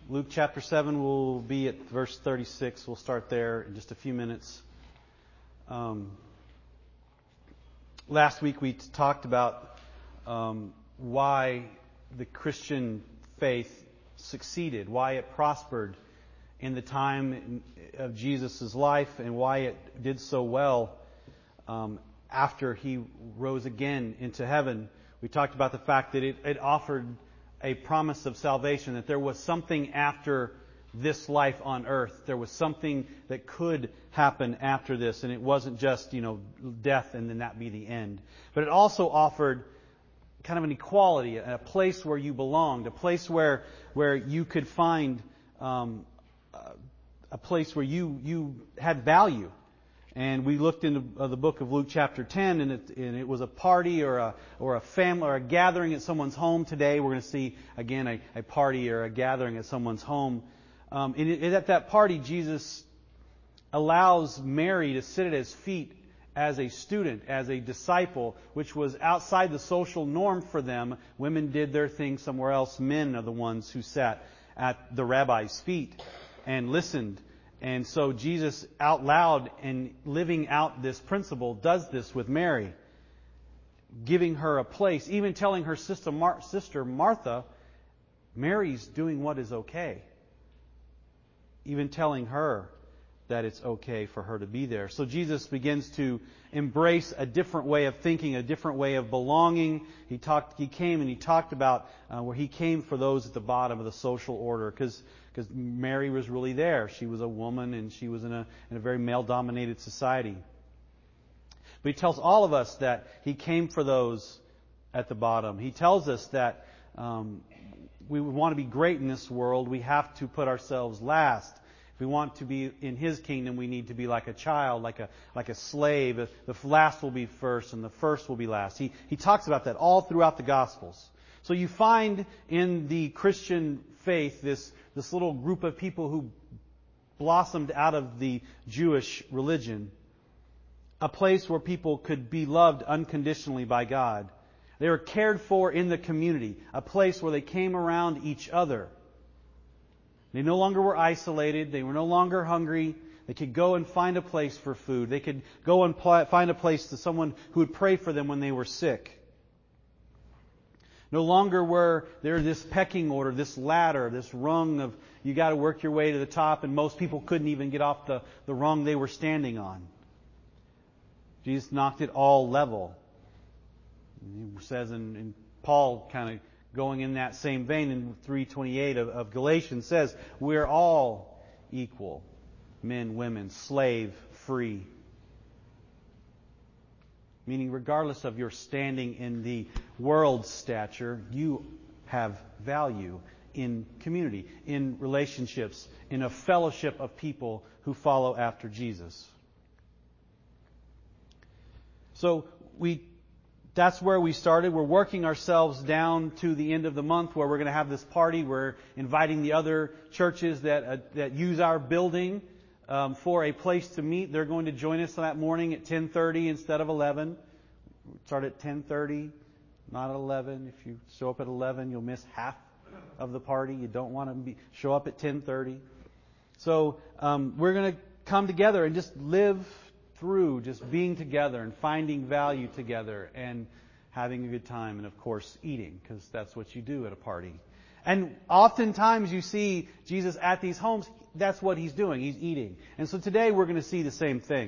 Luke chapter 7 will be at verse 36. We'll start there in just a few minutes. Last week we talked about why the Christian faith succeeded, why it prospered in the time of Jesus' life, and why it did so well after He rose again into heaven. We talked about the fact that it offered a promise of salvation, that there was something after this life on earth. There was something that could happen after this, and it wasn't just, death and then that be the end. But it also offered kind of an equality, a place where you belonged, a place where you could find a place where you had value. And we looked into the book of Luke chapter 10, and it was a party or a family or a gathering at someone's home. Today we're going to see again a party or a gathering at someone's home. And at that party, Jesus allows Mary to sit at His feet as a student, as a disciple, which was outside the social norm for them. Women did their thing somewhere else. Men are the ones who sat at the rabbi's feet and listened. And so Jesus, out loud and living out this principle, does this with Mary, giving her a place, even telling her sister Martha, Mary's doing what is okay. Even telling her that it's okay for her to be there. So Jesus begins to embrace a different way of thinking, a different way of belonging. He came and He talked about where He came for those at the bottom of the social order, because Mary was really there. She was a woman, and she was in a very male-dominated society. But He tells all of us that He came for those at the bottom. He tells us that we want to be great in this world. We have to put ourselves last. If we want to be in His kingdom, we need to be like a child, like a slave. The last will be first, and the first will be last. He talks about that all throughout the Gospels. So you find in the Christian faith this little group of people who blossomed out of the Jewish religion, a place where people could be loved unconditionally by God. They were cared for in the community, a place where they came around each other. They no longer were isolated. They were no longer hungry. They could go and find a place for food. They could go and find a place to someone who would pray for them when they were sick. No longer were there this pecking order, this ladder, this rung of you got to work your way to the top, and most people couldn't even get off the rung they were standing on. Jesus knocked it all level. He says, and Paul kind of going in that same vein in 3:28 of Galatians says, we're all equal. Men, women, slave, free. Meaning regardless of your standing in the world's stature, you have value in community, in relationships, in a fellowship of people who follow after Jesus. So that's where we started. We're working ourselves down to the end of the month where we're going to have this party. We're inviting the other churches that use our building for a place to meet. They're going to join us that morning at 10:30 instead of 11. Start at 10:30, not at 11. If you show up at 11, you'll miss half of the party. You don't want to show up at 10:30. So we're going to come together and just live through just being together and finding value together and having a good time, and of course eating, because that's what you do at a party. And oftentimes you see Jesus at these homes, that's what He's doing. He's eating. And so today we're going to see the same thing.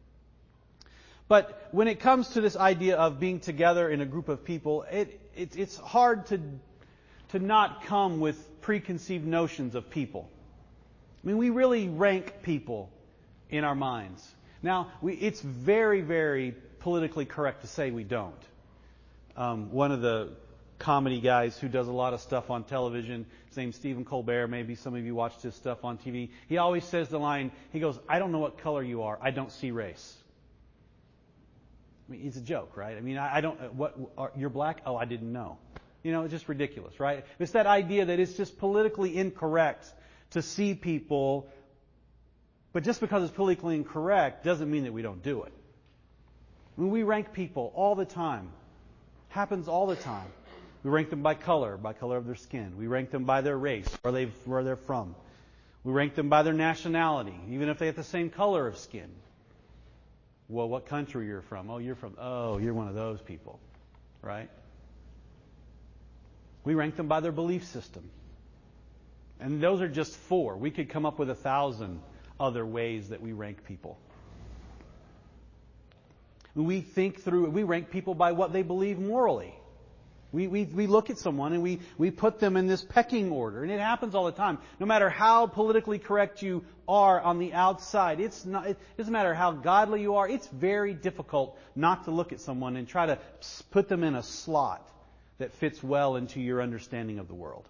But when it comes to this idea of being together in a group of people, it's hard to not come with preconceived notions of people. I mean, we really rank people in our minds. Now, it's very, very politically correct to say we don't. One of the comedy guys who does a lot of stuff on television, his name's Stephen Colbert, maybe some of you watched his stuff on TV, he always says the line, he goes, I don't know what color you are, I don't see race. I mean, it's a joke, right? I mean, you're black? Oh, I didn't know. It's just ridiculous, right? It's that idea that it's just politically incorrect to see people, but just because it's politically incorrect doesn't mean that we don't do it. I mean, we rank people all the time. Happens all the time. We rank them by color of their skin. We rank them by their race, where they're from. We rank them by their nationality, even if they have the same color of skin. Well, what country you're from? You're one of those people, right? We rank them by their belief system. And those are just 4. We could come up with 1,000 other ways that we rank people. We rank people by what they believe morally. We look at someone and we put them in this pecking order. And it happens all the time. No matter how politically correct you are on the outside, it doesn't matter how godly you are, it's very difficult not to look at someone and try to put them in a slot that fits well into your understanding of the world.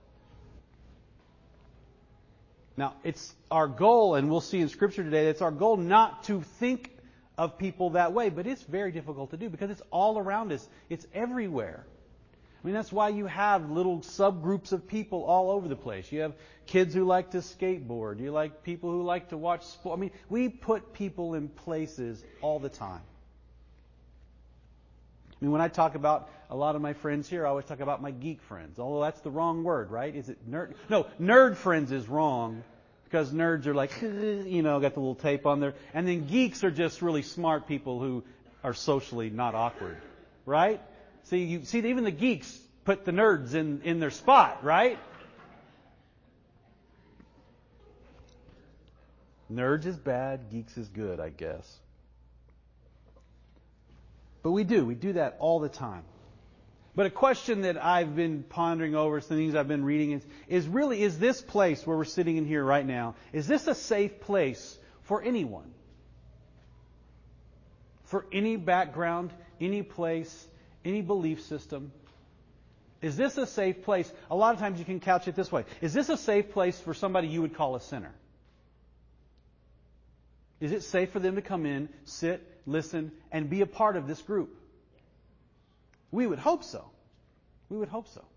Now, it's our goal, and we'll see in Scripture today, it's our goal not to think of people that way, but it's very difficult to do because it's all around us. It's everywhere. I mean, that's why you have little subgroups of people all over the place. You have kids who like to skateboard. You like people who like to watch sport. I mean, we put people in places all the time. I mean, when I talk about a lot of my friends here, I always talk about my geek friends. Although that's the wrong word, right? Is it nerd? No, nerd friends is wrong because nerds are like, got the little tape on there. And then geeks are just really smart people who are socially not awkward, right? See, even the geeks put the nerds in their spot, right? Nerds is bad, geeks is good, I guess. But we do that all the time. But a question that I've been pondering over, some things I've been reading, is this place where we're sitting in here right now, is this a safe place for anyone? For any background, any place, any belief system? Is this a safe place? A lot of times you can couch it this way. Is this a safe place for somebody you would call a sinner? Is it safe for them to come in, sit, listen, and be a part of this group? We would hope so. We would hope so.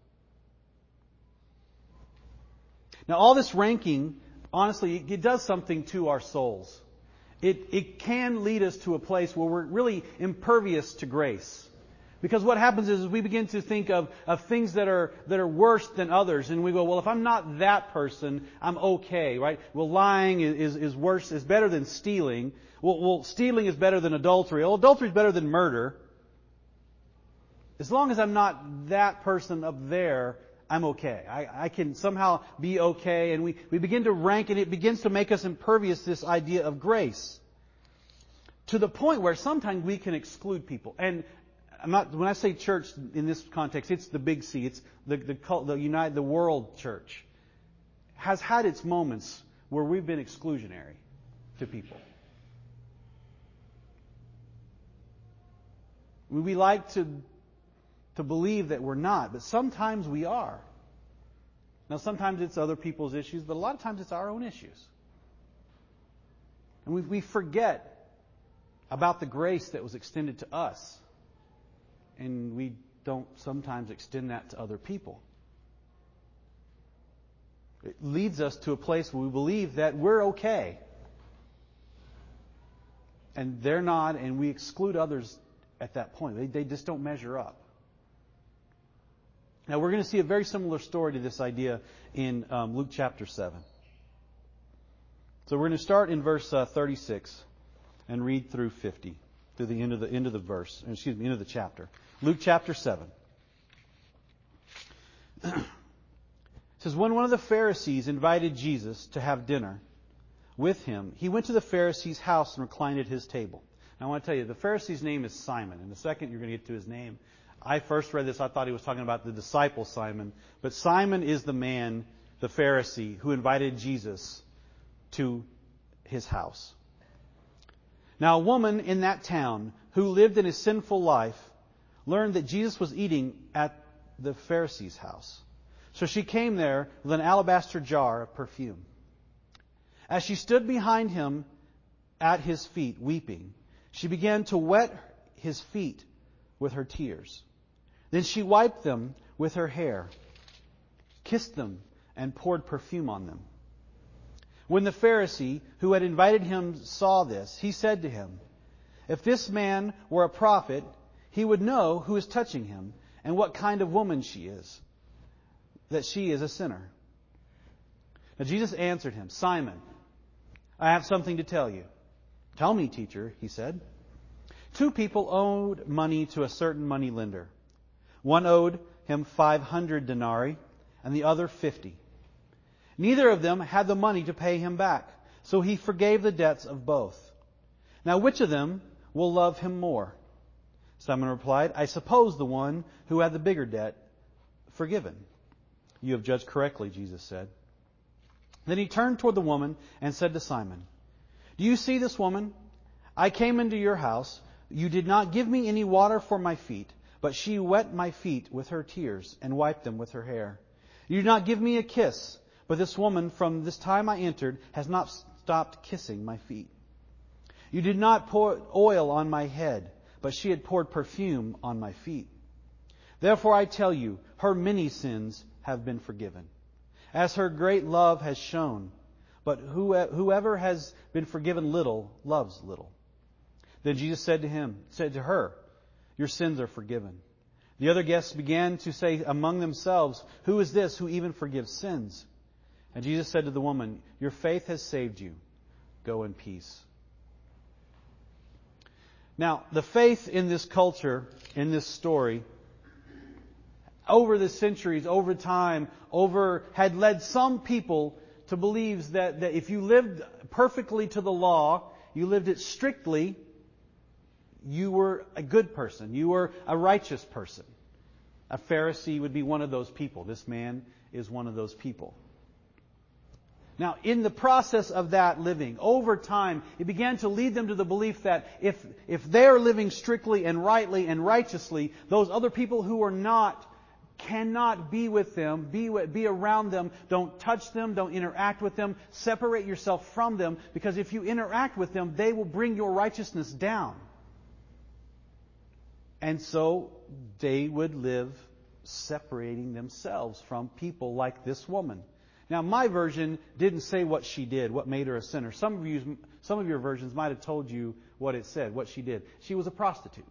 Now, all this ranking, honestly, it does something to our souls. It can lead us to a place where we're really impervious to grace. Because what happens is we begin to think of things that are worse than others, and we go, well, if I'm not that person, I'm okay, right? Well, lying is worse, is better than stealing. Well, stealing is better than adultery. Well, adultery is better than murder. As long as I'm not that person up there, I'm okay. I can somehow be okay, and we begin to rank, and it begins to make us impervious to this idea of grace. To the point where sometimes we can exclude people. And when I say church in this context, it's the big C. It's the world church has had its moments where we've been exclusionary to people. We like to believe that we're not, but sometimes we are. Now, sometimes it's other people's issues, but a lot of times it's our own issues. And we forget about the grace that was extended to us. And we don't sometimes extend that to other people. It leads us to a place where we believe that we're okay. And they're not, and we exclude others at that point. They just don't measure up. Now, we're going to see a very similar story to this idea in Luke chapter 7. So we're going to start in verse 36 and read through 50, through the end of the verse, end of the chapter. Luke chapter 7. It says, when one of the Pharisees invited Jesus to have dinner with him, he went to the Pharisee's house and reclined at his table. Now, I want to tell you, the Pharisee's name is Simon. In a second, you're going to get to his name. I first read this, I thought he was talking about the disciple Simon. But Simon is the man, the Pharisee, who invited Jesus to his house. Now, a woman in that town who lived in a sinful life learned that Jesus was eating at the Pharisee's house. So she came there with an alabaster jar of perfume. As she stood behind him at his feet, weeping, she began to wet his feet with her tears. Then she wiped them with her hair, kissed them, and poured perfume on them. When the Pharisee who had invited him saw this, he said to him, if this man were a prophet, he would know who is touching him and what kind of woman she is, that she is a sinner." Now Jesus answered him, "Simon, I have something to tell you." "Tell me, teacher," he said. "Two people owed money to a certain money lender. One owed him 500 denarii and the other 50. Neither of them had the money to pay him back, so he forgave the debts of both. Now which of them will love him more?" Simon replied, "I suppose the one who had the bigger debt forgiven." "You have judged correctly," Jesus said. Then he turned toward the woman and said to Simon, "Do you see this woman? I came into your house. You did not give me any water for my feet, but she wet my feet with her tears and wiped them with her hair. You did not give me a kiss, but this woman from this time I entered has not stopped kissing my feet. You did not pour oil on my head, but she had poured perfume on my feet. Therefore I tell you, her many sins have been forgiven, as her great love has shown. But whoever has been forgiven little loves little." Then Jesus said to her, "Your sins are forgiven." The other guests began to say among themselves, "Who is this who even forgives sins?" And Jesus said to the woman, "Your faith has saved you. Go in peace." Now, the faith in this culture, in this story, over the centuries, over time, had led some people to believe that if you lived perfectly to the law, you lived it strictly, you were a good person. You were a righteous person. A Pharisee would be one of those people. This man is one of those people. Now, in the process of that living, over time, it began to lead them to the belief that if they're living strictly and rightly and righteously, those other people who are not cannot be with them, be around them, don't touch them, don't interact with them, separate yourself from them, because if you interact with them, they will bring your righteousness down. And so they would live separating themselves from people like this woman. Now, my version didn't say what she did, what made her a sinner. Some of your versions might have told you what it said, what she did. She was a prostitute.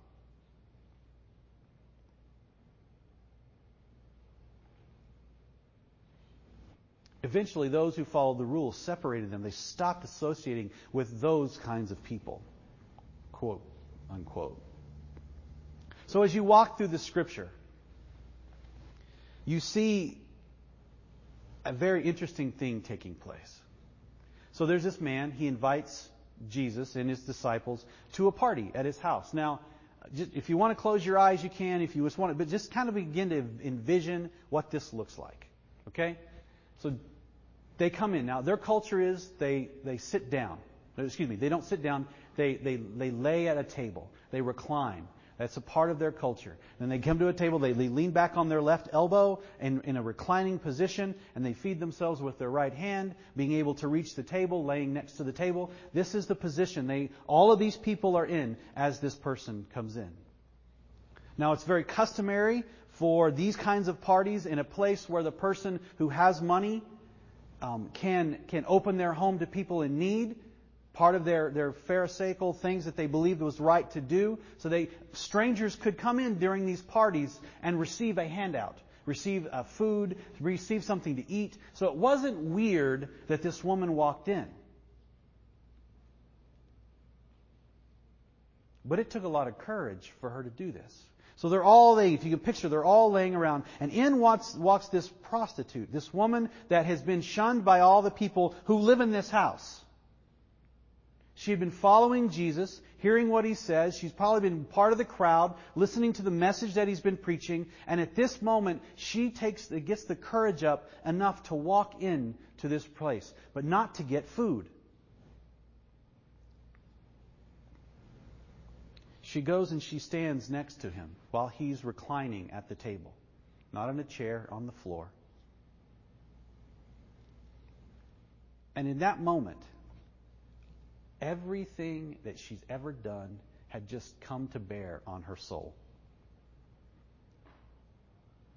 Eventually, those who followed the rules separated them. They stopped associating with those kinds of people. Quote, unquote. So as you walk through the Scripture, you see a very interesting thing taking place. So there's this man, he invites Jesus and his disciples to a party at his house. Now, if you want to close your eyes, you can. If you just want to, but just kind of begin to envision what this looks like. Okay? So they come in. Now, their culture is they sit down. Excuse me, they don't sit down. They lay at a table. They recline. That's a part of their culture. Then they come to a table, they lean back on their left elbow in a reclining position, and they feed themselves with their right hand, being able to reach the table, laying next to the table. This is the position all of these people are in as this person comes in. Now, it's very customary for these kinds of parties in a place where the person who has money can open their home to people in need. Part of their pharisaical things that they believed was right to do. So strangers could come in during these parties and receive a handout, receive food, receive something to eat. So it wasn't weird that this woman walked in. But it took a lot of courage for her to do this. So if you can picture, they're all laying around. And in walks this prostitute, this woman that has been shunned by all the people who live in this house. She had been following Jesus, hearing what he says. She's probably been part of the crowd, listening to the message that he's been preaching. And at this moment, she gets the courage up enough to walk in to this place, but not to get food. She goes and she stands next to him while he's reclining at the table, not in a chair, on the floor. And in that moment, everything that she's ever done had just come to bear on her soul.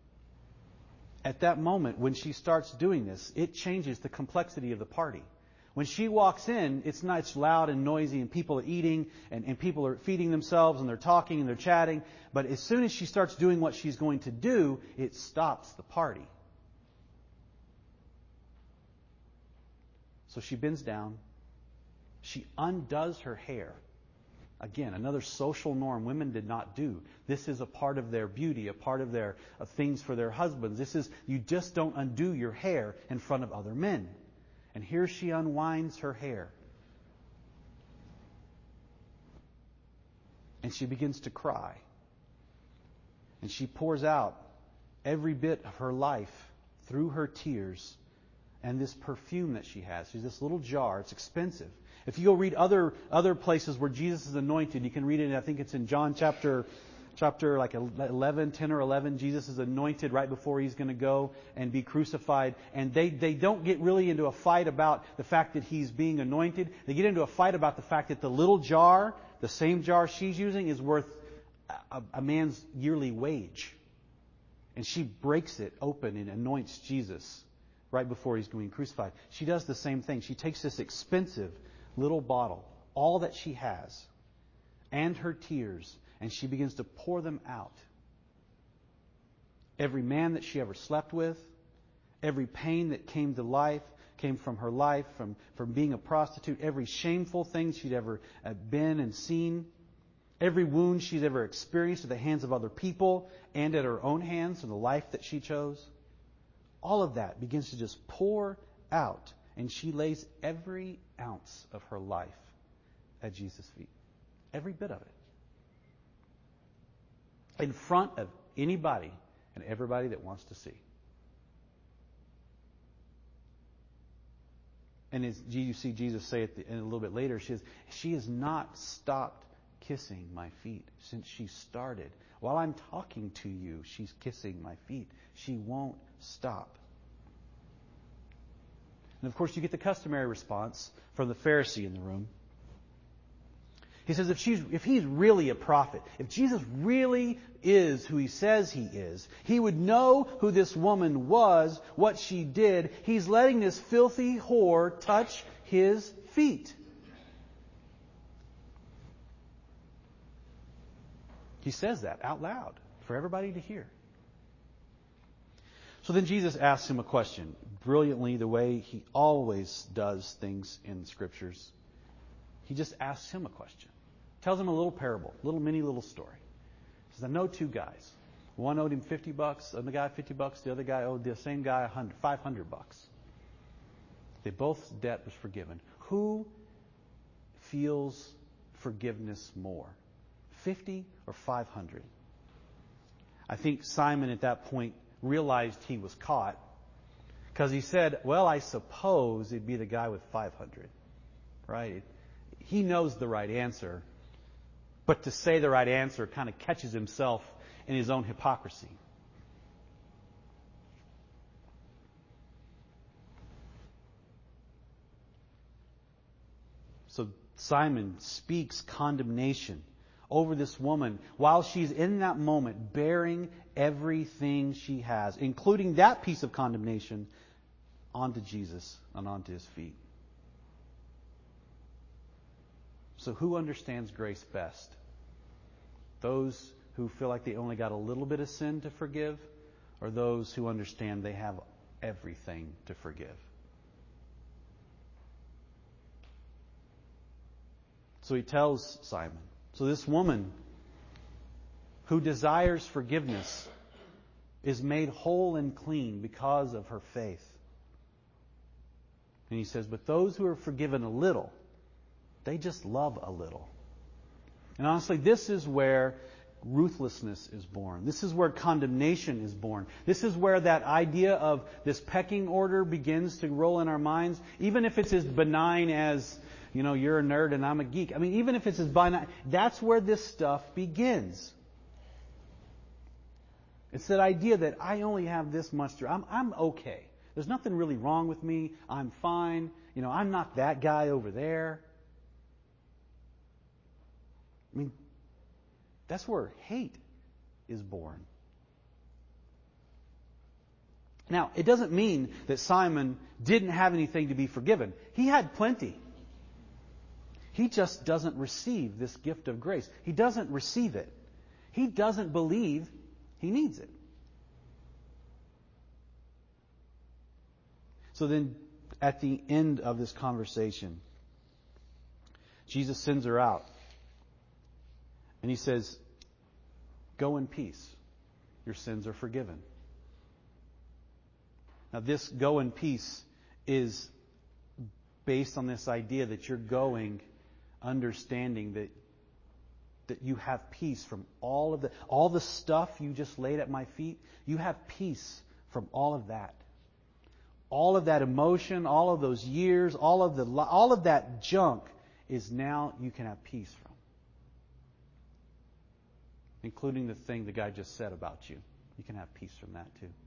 At that moment, when she starts doing this, it changes the complexity of the party. When she walks in, it's loud and noisy, and people are eating, and people are feeding themselves, and they're talking, and they're chatting. But as soon as she starts doing what she's going to do, it stops the party. So she bends down. She undoes her hair. Again, another social norm women did not do. This is a part of their beauty, a part of their things for their husbands. You just don't undo your hair in front of other men. And here she unwinds her hair. And she begins to cry. And she pours out every bit of her life through her tears and this perfume that she has. She's this little jar. It's expensive. If you go read other places where Jesus is anointed, you can read it. I think it's in John chapter like 11, 10 or 11. Jesus is anointed right before he's going to go and be crucified. And they don't get really into a fight about the fact that he's being anointed. They get into a fight about the fact that the little jar, the same jar she's using, is worth a man's yearly wage. And she breaks it open and anoints Jesus right before he's being crucified. She does the same thing. She takes this expensive little bottle, all that she has, and her tears, and she begins to pour them out. Every man that she ever slept with, every pain that came from her life, from being a prostitute, every shameful thing she'd ever been and seen, every wound she's ever experienced at the hands of other people and at her own hands in the life that she chose, all of that begins to just pour out. And she lays every ounce of her life at Jesus' feet. Every bit of it. In front of anybody and everybody that wants to see. And as you see Jesus say it a little bit later, she has not stopped kissing my feet since she started. While I'm talking to you, she's kissing my feet. She won't stop. And of course, you get the customary response from the Pharisee in the room. He says, if he's really a prophet, if Jesus really is who he says he is, he would know who this woman was, what she did. He's letting this filthy whore touch his feet. He says that out loud for everybody to hear. So then Jesus asks him a question, brilliantly, the way he always does things in the Scriptures. He just asks him a question. Tells him a little parable, mini story. He says, I know two guys. One owed him $50, and the guy $50. The other guy owed the same guy $500. They both's debt was forgiven. Who feels forgiveness more, 50 or 500? I think Simon at that point realized he was caught because he said, well, I suppose it'd be the guy with 500, right? He knows the right answer, but to say the right answer kind of catches himself in his own hypocrisy. So Simon speaks condemnation over this woman while she's in that moment bearing everything she has, including that piece of condemnation, onto Jesus and onto his feet. So who understands grace best? Those who feel like they only got a little bit of sin to forgive, or those who understand they have everything to forgive? So he tells Simon, so this woman who desires forgiveness is made whole and clean because of her faith. And he says, but those who are forgiven a little, they just love a little. And honestly, this is where ruthlessness is born. This is where condemnation is born. This is where that idea of this pecking order begins to roll in our minds, even if it's as benign as, you're a nerd and I'm a geek. I mean, even if it's as benign, that's where this stuff begins. It's that idea that I only have this much to... I'm okay. There's nothing really wrong with me. I'm fine. I'm not that guy over there. I mean, that's where hate is born. Now, it doesn't mean that Simon didn't have anything to be forgiven. He had plenty. He just doesn't receive this gift of grace. He doesn't receive it. He doesn't believe he needs it. So then, at the end of this conversation, Jesus sends her out. And He says, "Go in peace. Your sins are forgiven." Now, this "go in peace" is based on this idea that you're going, understanding that you have peace from all the stuff you just laid at my feet. You have peace from all of that. All of that emotion, all of those years, all of that junk is now you can have peace from. Including the thing the guy just said about you. You can have peace from that too.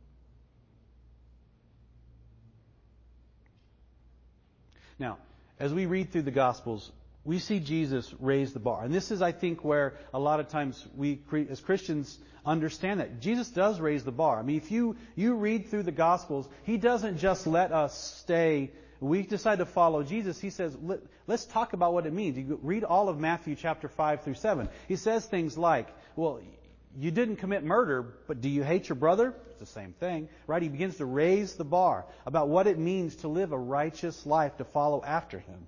Now, as we read through the Gospels, we see Jesus raise the bar. And this is, I think, where a lot of times we, as Christians, understand that. Jesus does raise the bar. I mean, if you read through the Gospels, He doesn't just let us stay. We decide to follow Jesus. He says, let's talk about what it means. You read all of Matthew chapter 5 through 7. He says things like, well, you didn't commit murder, but do you hate your brother? It's the same thing, right? He begins to raise the bar about what it means to live a righteous life, to follow after Him.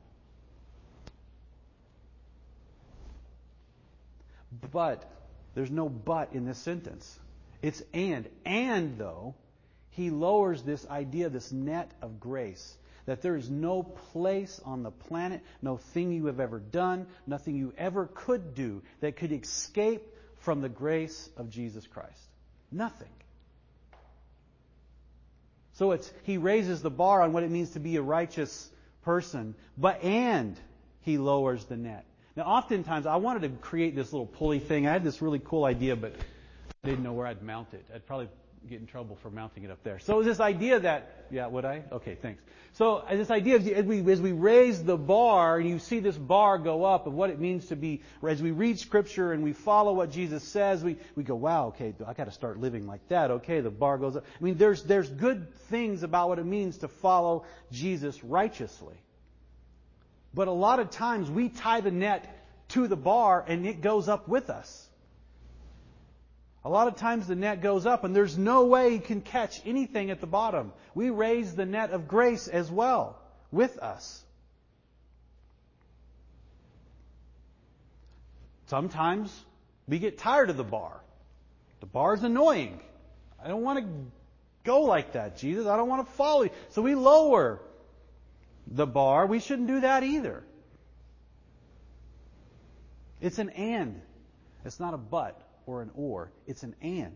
But there's no but in this sentence. It's and. And, though, He lowers this idea, this net of grace, that there is no place on the planet, no thing you have ever done, nothing you ever could do that could escape from the grace of Jesus Christ. Nothing. So He raises the bar on what it means to be a righteous person, and He lowers the net. Now, oftentimes, I wanted to create this little pulley thing. I had this really cool idea, but I didn't know where I'd mount it. I'd probably get in trouble for mounting it up there. So this idea that, yeah, would I? Okay, thanks. So this idea of as we raise the bar, and you see this bar go up of what it means to be, as we read Scripture and we follow what Jesus says, we go, wow, okay, I got to start living like that. Okay, the bar goes up. I mean, there's good things about what it means to follow Jesus righteously. But a lot of times we tie the net to the bar and it goes up with us. A lot of times the net goes up and there's no way you can catch anything at the bottom. We raise the net of grace as well with us. Sometimes we get tired of the bar. The bar's annoying. I don't want to go like that, Jesus. I don't want to follow you. So we lower the bar. We shouldn't do that either. It's an and. It's not a but or an or. It's an and.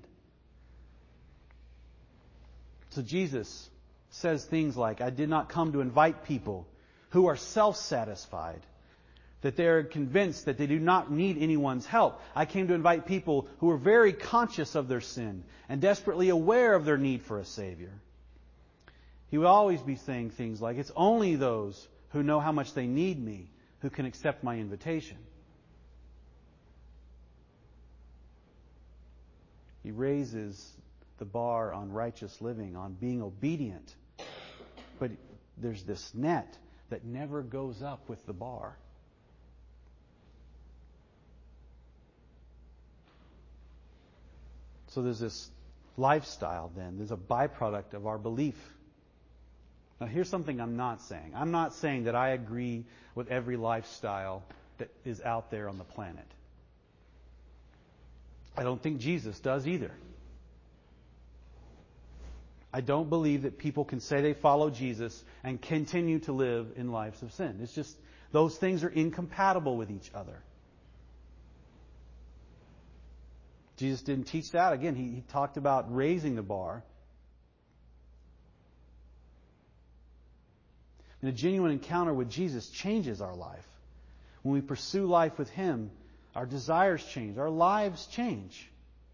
So Jesus says things like, I did not come to invite people who are self-satisfied, that they are convinced that they do not need anyone's help. I came to invite people who are very conscious of their sin and desperately aware of their need for a Savior. He would always be saying things like, it's only those who know how much they need me who can accept my invitation. He raises the bar on righteous living, on being obedient. But there's this net that never goes up with the bar. So there's this lifestyle then. There's a byproduct of our belief. Now here's something I'm not saying. I'm not saying that I agree with every lifestyle that is out there on the planet. I don't think Jesus does either. I don't believe that people can say they follow Jesus and continue to live in lives of sin. It's just, those things are incompatible with each other. Jesus didn't teach that. Again, he talked about raising the bar. And a genuine encounter with Jesus changes our life. When we pursue life with Him, our desires change. Our lives change.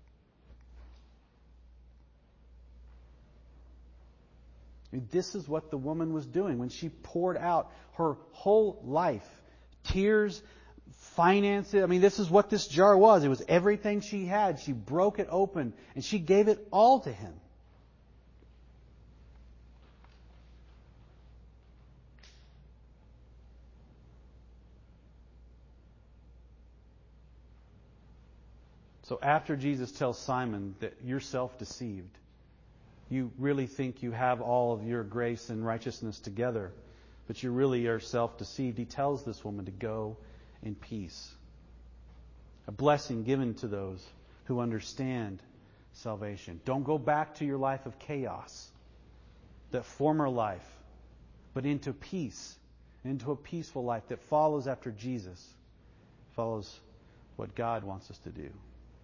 This is what the woman was doing when she poured out her whole life. Tears, finances. I mean, this is what this jar was. It was everything she had. She broke it open and she gave it all to Him. So after Jesus tells Simon that you're self-deceived, you really think you have all of your grace and righteousness together, but you really are self-deceived, He tells this woman to go in peace. A blessing given to those who understand salvation. Don't go back to your life of chaos, that former life, but into peace, into a peaceful life that follows after Jesus, follows what God wants us to do.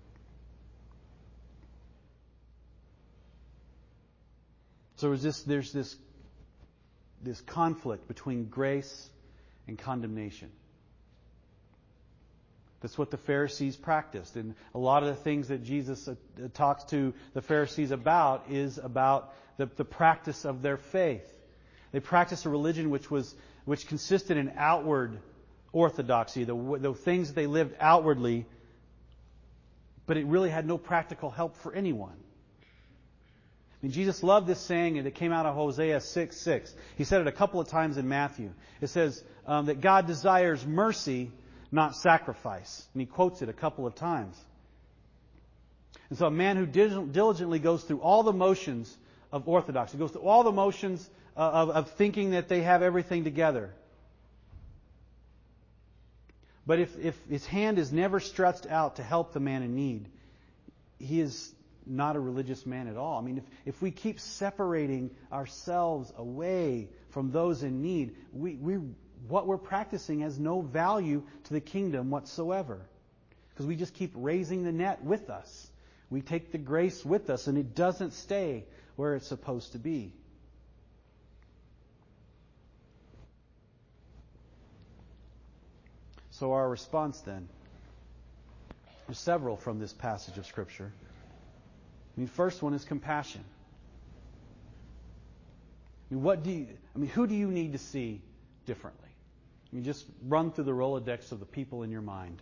So there's this conflict between grace and condemnation. That's what the Pharisees practiced. And a lot of the things that Jesus talks to the Pharisees about is about the practice of their faith. They practiced a religion which consisted in outward orthodoxy, the things that they lived outwardly, but it really had no practical help for anyone. I mean, Jesus loved this saying, and it came out of Hosea 6:6. He said it a couple of times in Matthew. It says that God desires mercy, not sacrifice. And he quotes it a couple of times. And so a man who diligently goes through all the motions of orthodoxy, goes through all the motions of thinking that they have everything together. But if his hand is never stretched out to help the man in need, he is not a religious man at all. I mean, if we keep separating ourselves away from those in need, what we're practicing has no value to the kingdom whatsoever. Because we just keep raising the net with us. We take the grace with us, and it doesn't stay where it's supposed to be. So our response then, there's several from this passage of Scripture. I mean, first one is compassion. I mean, who do you need to see differently? I mean, just run through the Rolodex of the people in your mind.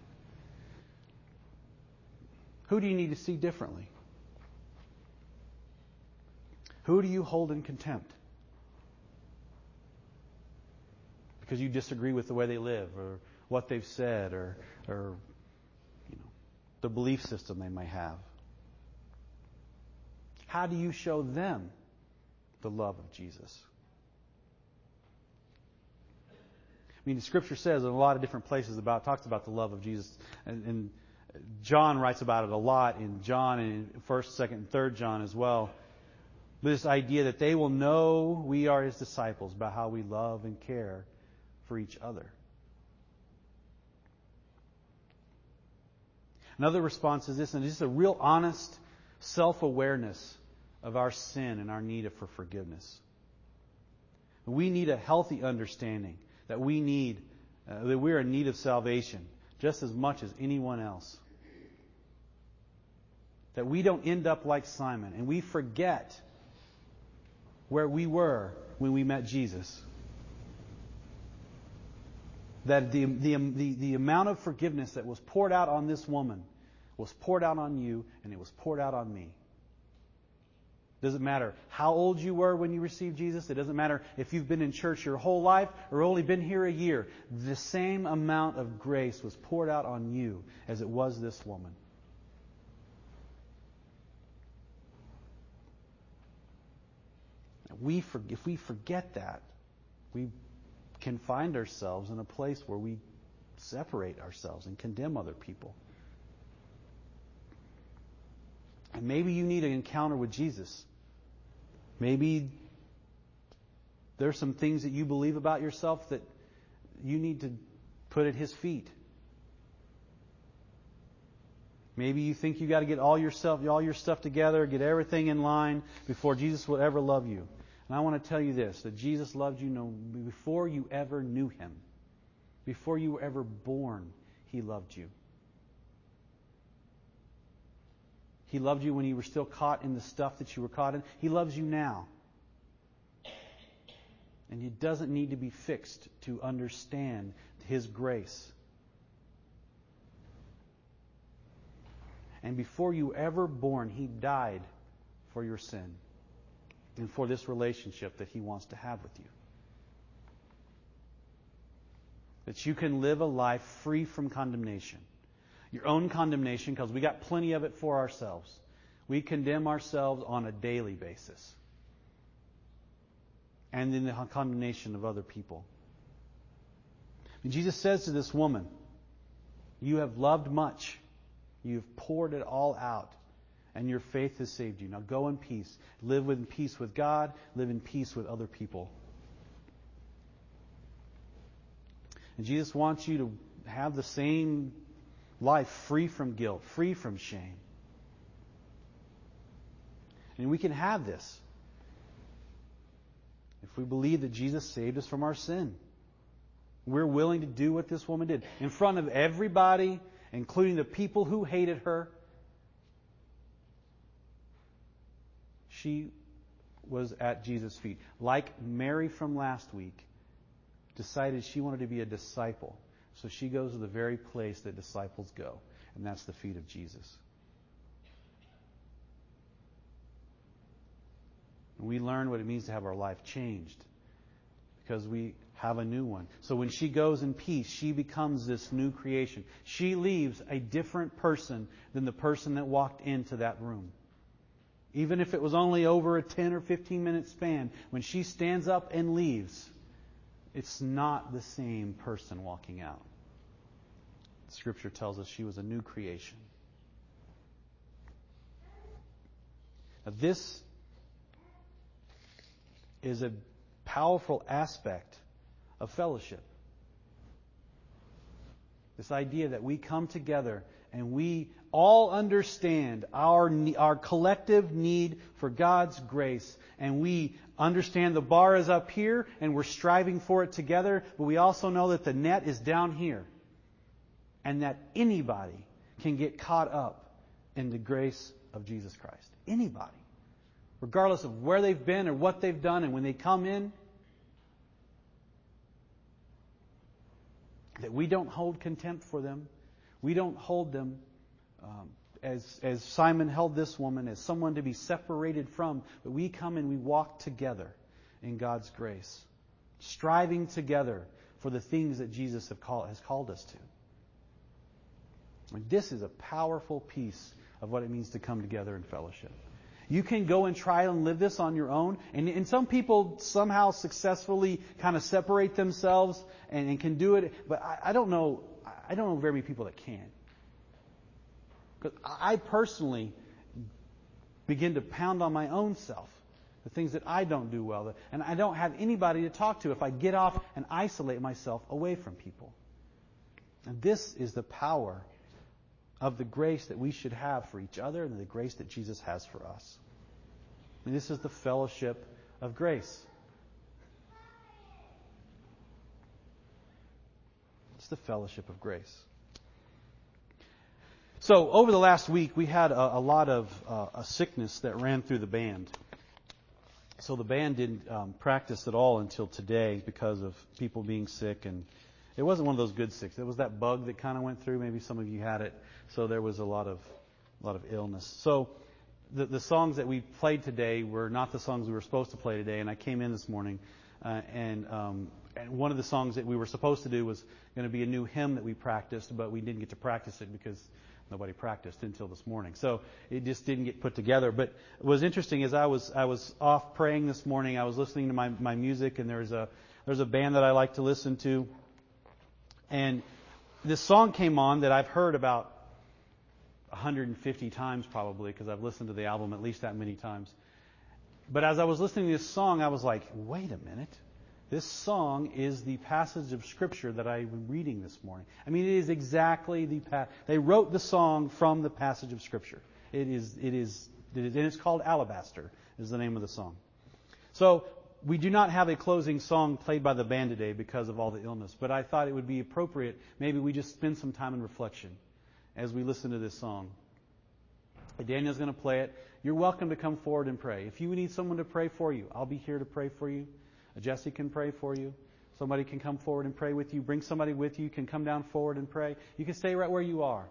Who do you need to see differently? Who do you hold in contempt? Because you disagree with the way they live, or what they've said, or the belief system they may have. How do you show them the love of Jesus? I mean, the Scripture says in a lot of different places talks about the love of Jesus, and John writes about it a lot in John and in 1st, 2nd, and 3rd John as well. This idea that they will know we are His disciples by how we love and care for each other. Another response is this, and it's just a real honest self-awareness of our sin and our need for forgiveness. We need a healthy understanding that we are in need of salvation just as much as anyone else. That we don't end up like Simon and we forget where we were when we met Jesus. That the amount of forgiveness that was poured out on this woman was poured out on you, and it was poured out on me. Doesn't matter how old you were when you received Jesus. It doesn't matter if you've been in church your whole life or only been here a year. The same amount of grace was poured out on you as it was this woman. If we forget that, we can find ourselves in a place where we separate ourselves and condemn other people. And maybe you need an encounter with Jesus. Maybe there's some things that you believe about yourself that you need to put at His feet. Maybe you think you got to get all your stuff together, get everything in line before Jesus will ever love you. And I want to tell you this, that Jesus loved you before you ever knew Him. Before you were ever born, He loved you. He loved you when you were still caught in the stuff that you were caught in. He loves you now. And it doesn't need to be fixed to understand His grace. And before you were ever born, He died for your sin and for this relationship that He wants to have with you. That you can live a life free from condemnation. Your own condemnation, because we got plenty of it for ourselves. We condemn ourselves on a daily basis. And in the condemnation of other people. And Jesus says to this woman, you have loved much. You have poured it all out. And your faith has saved you. Now go in peace. Live in peace with God. Live in peace with other people. And Jesus wants you to have the same life, free from guilt, free from shame. And we can have this if we believe that Jesus saved us from our sin. We're willing to do what this woman did. In front of everybody, including the people who hated her, she was at Jesus' feet. Like Mary from last week, decided she wanted to be a disciple. So she goes to the very place that disciples go, and that's the feet of Jesus. And we learn what it means to have our life changed because we have a new one. So when she goes in peace, she becomes this new creation. She leaves a different person than the person that walked into that room. Even if it was only over a 10 or 15 minute span, when she stands up and leaves, it's not the same person walking out. Scripture tells us she was a new creation. Now, this is a powerful aspect of fellowship. This idea that we come together and we all understand our collective need for God's grace. And we understand the bar is up here and we're striving for it together. But we also know that the net is down here. And that anybody can get caught up in the grace of Jesus Christ. Anybody. Regardless of where they've been or what they've done. And when they come in, that we don't hold contempt for them. We don't hold them as Simon held this woman, as someone to be separated from. But we come and we walk together in God's grace. Striving together for the things that Jesus has called us to. And this is a powerful piece of what it means to come together in fellowship. You can go and try and live this on your own. And some people somehow successfully kind of separate themselves and can do it. But I don't know very many people that can. Because I personally begin to pound on my own self. The things that I don't do well. And I don't have anybody to talk to if I get off and isolate myself away from people. And this is the power of the grace that we should have for each other and the grace that Jesus has for us. And this is the fellowship of grace. It's the fellowship of grace. So over the last week, we had a lot of a sickness that ran through the band. So the band didn't practice at all until today because of people being sick. And it wasn't one of those good sicks. It was that bug that kind of went through. Maybe some of you had it. So there was a lot of illness. So the songs that we played today were not the songs we were supposed to play today. And I came in this morning, and one of the songs that we were supposed to do was going to be a new hymn that we practiced, but we didn't get to practice it because nobody practiced until this morning. So it just didn't get put together. But what was interesting is I was off praying this morning. I was listening to my music, and there's a band that I like to listen to. And this song came on that I've heard about 150 times probably, because I've listened to the album at least that many times. But as I was listening to this song, I was like, wait a minute. This song is the passage of Scripture that I'm reading this morning. I mean, it is exactly they wrote the song from the passage of Scripture. And it's called Alabaster, is the name of the song. So, we do not have a closing song played by the band today because of all the illness. But I thought it would be appropriate, maybe we just spend some time in reflection as we listen to this song. Daniel's going to play it. You're welcome to come forward and pray. If you need someone to pray for you, I'll be here to pray for you. Jesse can pray for you. Somebody can come forward and pray with you. Bring somebody with you. You can come down forward and pray. You can stay right where you are.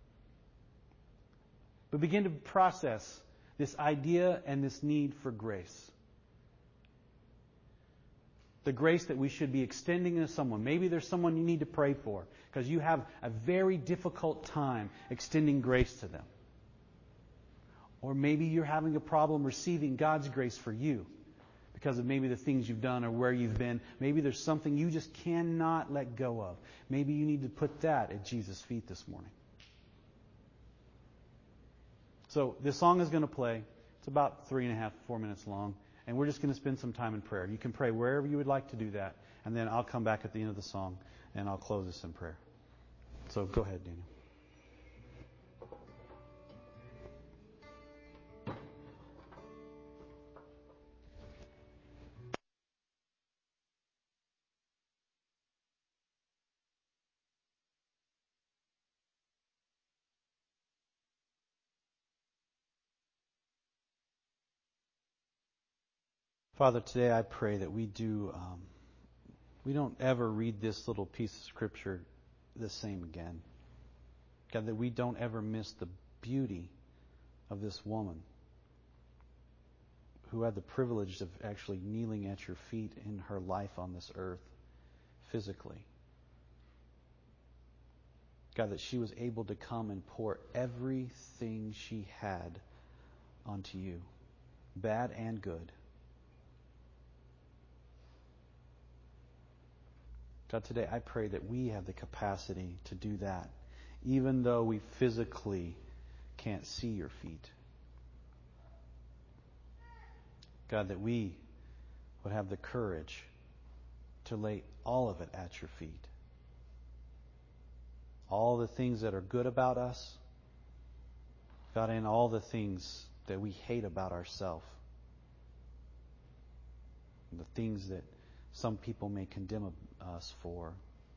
But begin to process this idea and this need for grace. The grace that we should be extending to someone. Maybe there's someone you need to pray for because you have a very difficult time extending grace to them. Or maybe you're having a problem receiving God's grace for you because of maybe the things you've done or where you've been. Maybe there's something you just cannot let go of. Maybe you need to put that at Jesus' feet this morning. So this song is going to play. It's about 3.5, 4 minutes long. And we're just going to spend some time in prayer. You can pray wherever you would like to do that. And then I'll come back at the end of the song and I'll close this in prayer. So go ahead, Daniel. Father, today I pray that we don't ever read this little piece of Scripture the same again. God, that we don't ever miss the beauty of this woman who had the privilege of actually kneeling at your feet in her life on this earth physically. God, that she was able to come and pour everything she had onto you, bad and good. God, today I pray that we have the capacity to do that, even though we physically can't see your feet. God, that we would have the courage to lay all of it at your feet. All the things that are good about us, God, and all the things that we hate about ourselves. The things that some people may condemn us for.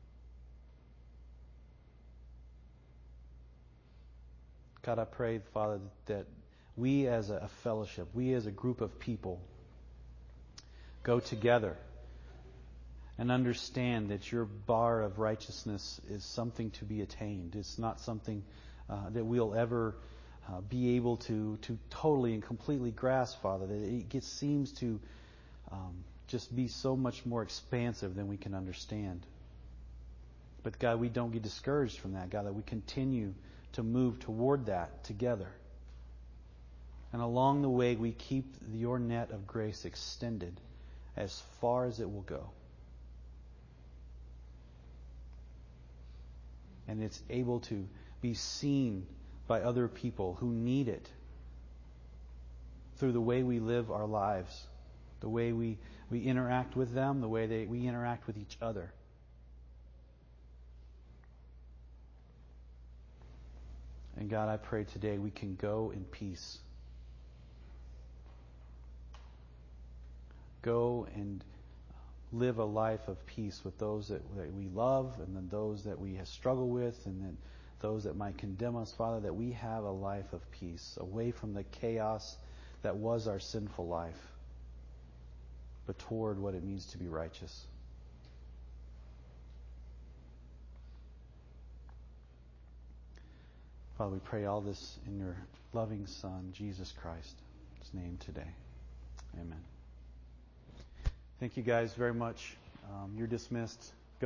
God, I pray, Father, that we as a fellowship, we as a group of people, go together and understand that your bar of righteousness is something to be attained. It's not something that we'll ever be able to totally and completely grasp, Father. That it seems to just be so much more expansive than we can understand. But God, we don't get discouraged from that. God, that we continue to move toward that together. And along the way, we keep your net of grace extended as far as it will go. And it's able to be seen by other people who need it through the way we live our lives. The way we interact with them, the way we interact with each other. And God, I pray today we can go in peace. Go and live a life of peace with those that we love, and then those that we struggle with, and then those that might condemn us, Father, that we have a life of peace, away from the chaos that was our sinful life, but toward what it means to be righteous. Father, we pray all this in your loving Son, Jesus Christ's name today. Amen. Thank you guys very much. You're dismissed.